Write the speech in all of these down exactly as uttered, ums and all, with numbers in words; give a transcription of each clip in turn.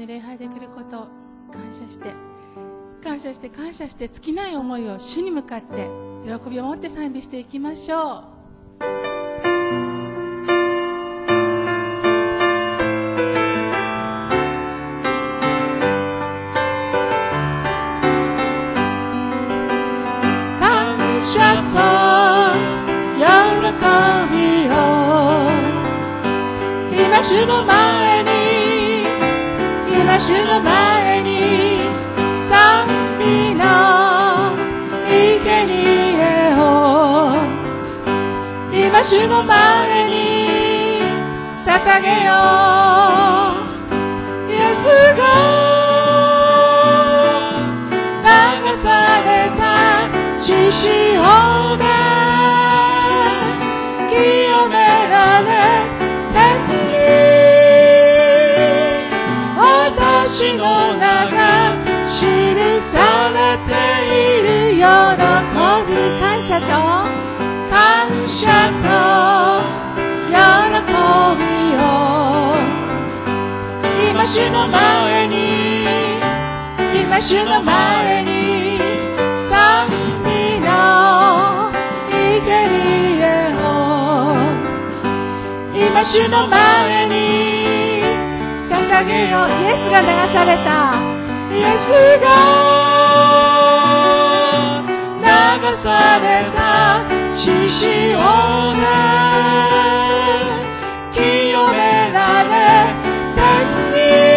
に礼拝できることを感謝して感謝して感謝して尽きない思いを主に向かって喜びを持って賛美していきましょう。 主の前に今主の前に賛美の生贄を今主の前に捧げよう。イエスが流された血潮で清められ私の名が記されている喜び、感謝と感謝と喜びを今主の前に今主の前に賛美の生贄を今主の前に捧げよう。イエスが流されたイエスが流された血潮で清められ天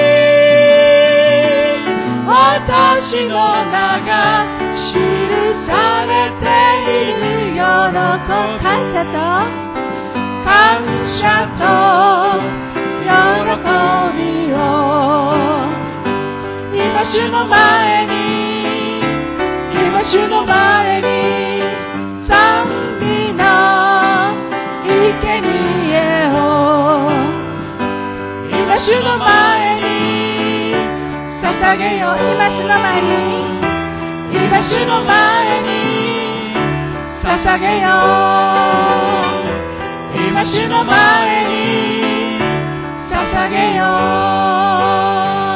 に私の名が記されている喜び、感謝と感謝と喜びを今主の前に今主の前に賛美の生贄を今主の前に捧げよう。今主の前に今主の前に捧げよう。今主の前に捧げよう。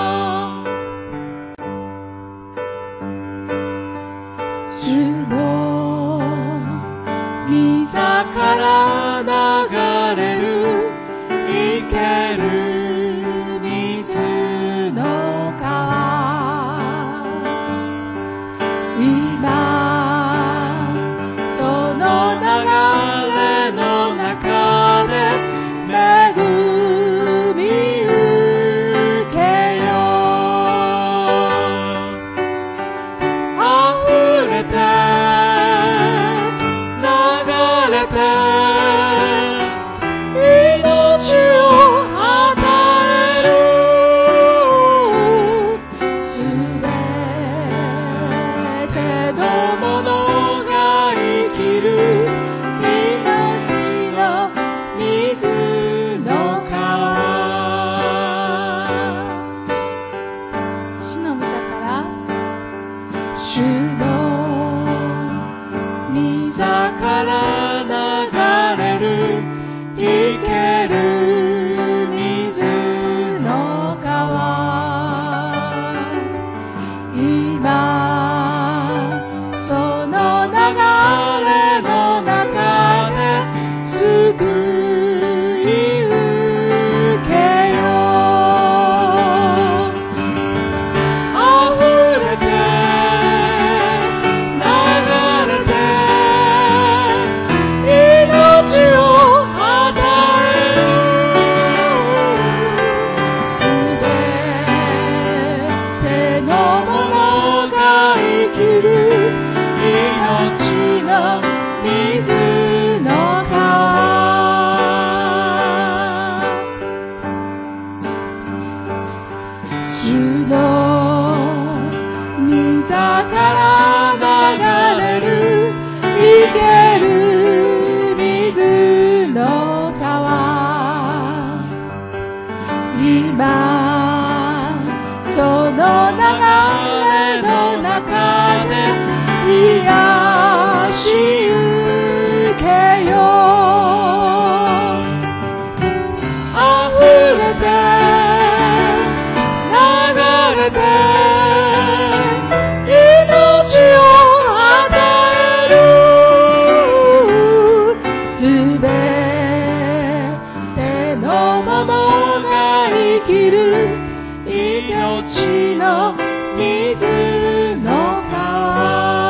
主の御座から流れる生ける水の川、今その流れの中で恵み受けよう。溢れて流れて命を与えるすべてのものが生きる命の水の川、 主の御座から主の御座から流れる生ける水の川、今その流れの中で救い受けよう。溢れて流れて命を与えるすべてのものが生きる命の水の川、主の御座から流れる生ける水の川、今その流れの中で癒し受けよう。溢れて流ももが生きる命の水の川。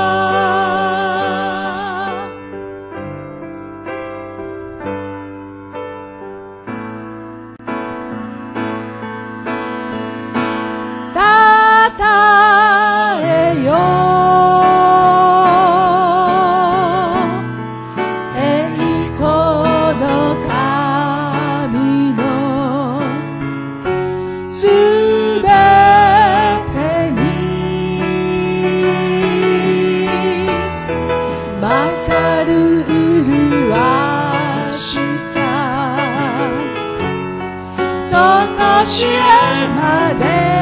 たたえよ栄光の神のすべてに勝る麗しさとこしえまで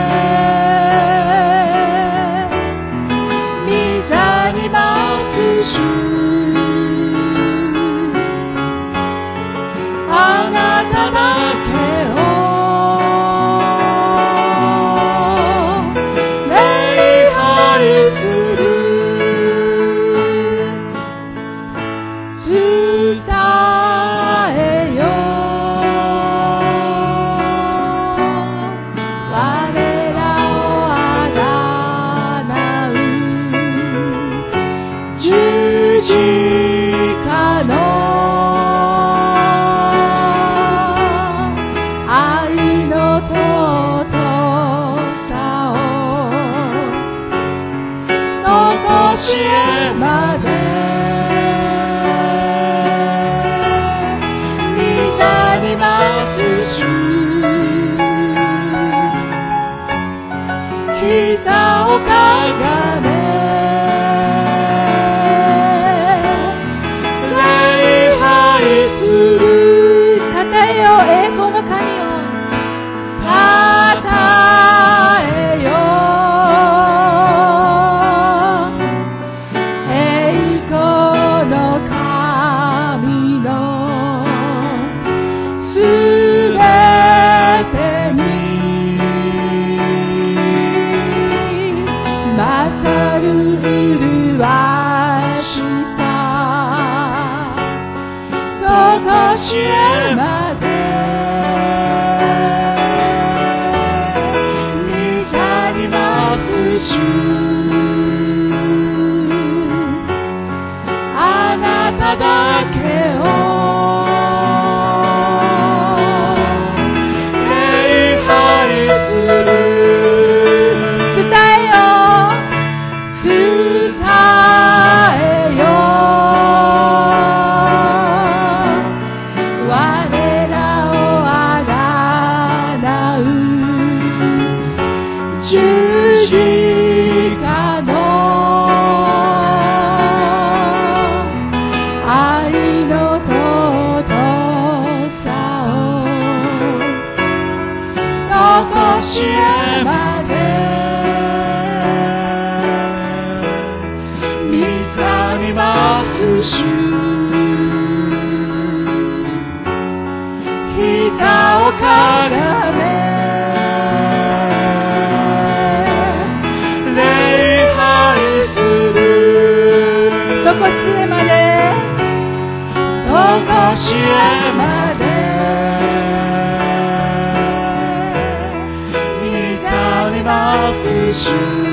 あなただけを礼拝する伝えよ我らをあがなう十字架の愛の尊さをとこしえまで御座にます主膝をかがめたたえよ栄光の神よたたえよ栄光の神のすべてに勝る麗しさとこしえまで御座にます主あなただけを礼拝する伝えよ伝えよ我らをあがなう十字架の愛の尊さをとこしえまで御座にます主膝をかがめ礼拝するとこしえまでとこしえまで御座にます主